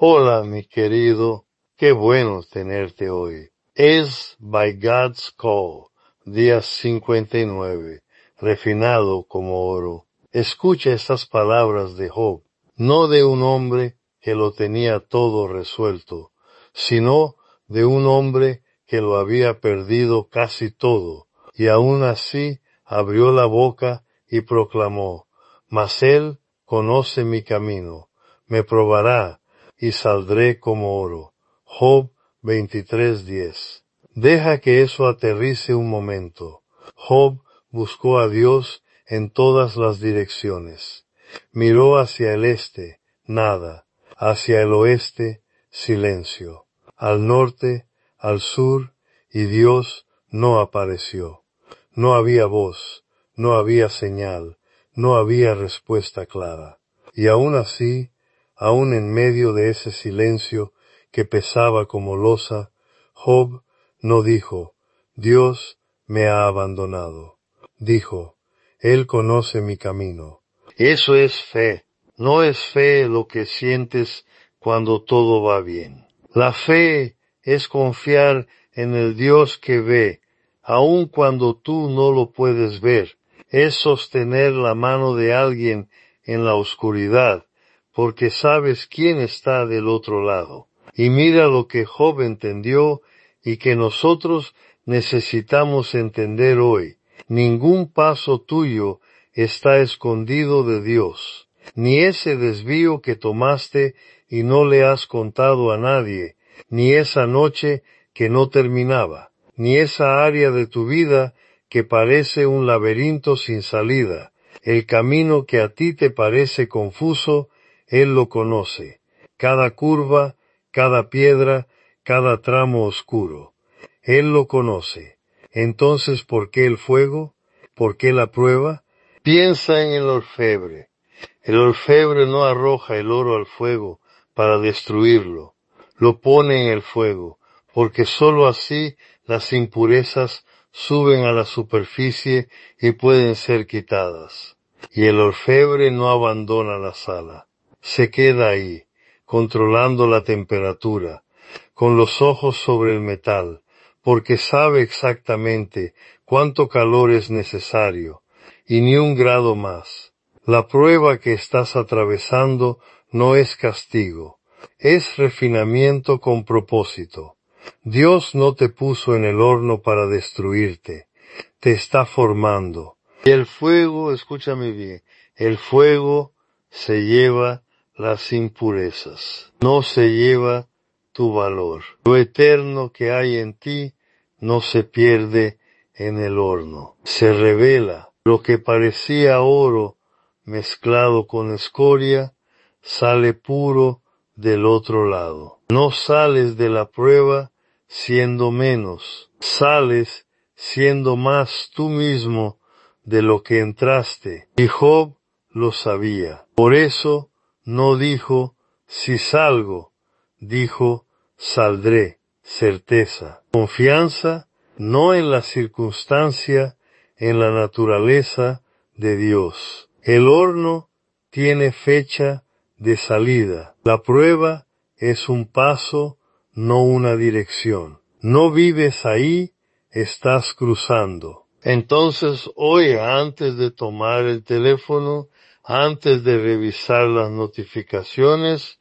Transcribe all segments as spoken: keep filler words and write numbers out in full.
Hola, mi querido, qué bueno tenerte hoy. Es By God's Call, día cincuenta y nueve, refinado como oro. Escucha estas palabras de Job, no de un hombre que lo tenía todo resuelto, sino de un hombre que lo había perdido casi todo, y aun así abrió la boca y proclamó, mas él conoce mi camino, me probará, y saldré como oro. Job veintitrés diez. Deja que eso aterrice un momento. Job buscó a Dios en todas las direcciones. Miró hacia el este, nada. Hacia el oeste, silencio. Al norte, al sur, y Dios no apareció. No había voz, no había señal, no había respuesta clara. Y aun así, aun en medio de ese silencio que pesaba como losa, Job no dijo, Dios me ha abandonado. Dijo, Él conoce mi camino. Eso es fe. No es fe lo que sientes cuando todo va bien. La fe es confiar en el Dios que ve, aun cuando tú no lo puedes ver. Es sostener la mano de alguien en la oscuridad, porque sabes quién está del otro lado. Y mira lo que Job entendió y que nosotros necesitamos entender hoy. Ningún paso tuyo está escondido de Dios, ni ese desvío que tomaste y no le has contado a nadie, ni esa noche que no terminaba, ni esa área de tu vida que parece un laberinto sin salida. El camino que a ti te parece confuso, Él lo conoce. Cada curva, cada piedra, cada tramo oscuro. Él lo conoce. Entonces, ¿por qué el fuego? ¿Por qué la prueba? Piensa en el orfebre. El orfebre no arroja el oro al fuego para destruirlo. Lo pone en el fuego, porque sólo así las impurezas suben a la superficie y pueden ser quitadas. Y el orfebre no abandona la sala. Se queda ahí, controlando la temperatura, con los ojos sobre el metal, porque sabe exactamente cuánto calor es necesario, y ni un grado más. La prueba que estás atravesando no es castigo, es refinamiento con propósito. Dios no te puso en el horno para destruirte, te está formando. Y el fuego, escúchame bien, el fuego se lleva las impurezas, no se lleva tu valor. Lo eterno que hay en ti no se pierde en el horno, se revela. Lo que parecía oro mezclado con escoria sale puro del otro lado. No sales de la prueba siendo menos, sales siendo más tú mismo de lo que entraste. Y Job lo sabía. Por eso no dijo, si salgo, dijo, saldré, certeza. Confianza no en la circunstancia, en la naturaleza de Dios. El horno tiene fecha de salida. La prueba es un paso, no una dirección. No vives ahí, estás cruzando. Entonces, hoy, antes de tomar el teléfono, antes de revisar las notificaciones,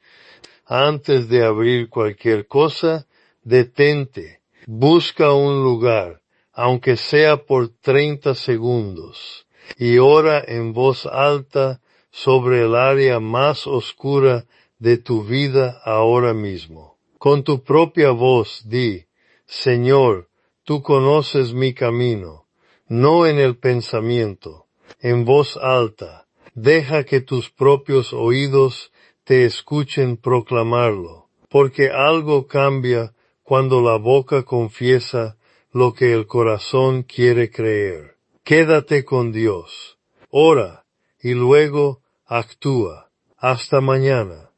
antes de abrir cualquier cosa, detente. Busca un lugar, aunque sea por treinta segundos, y ora en voz alta sobre el área más oscura de tu vida ahora mismo. Con tu propia voz di, Señor, tú conoces mi camino, no en el pensamiento, en voz alta. Deja que tus propios oídos te escuchen proclamarlo, porque algo cambia cuando la boca confiesa lo que el corazón quiere creer. Quédate con Dios, ora y luego actúa. Hasta mañana.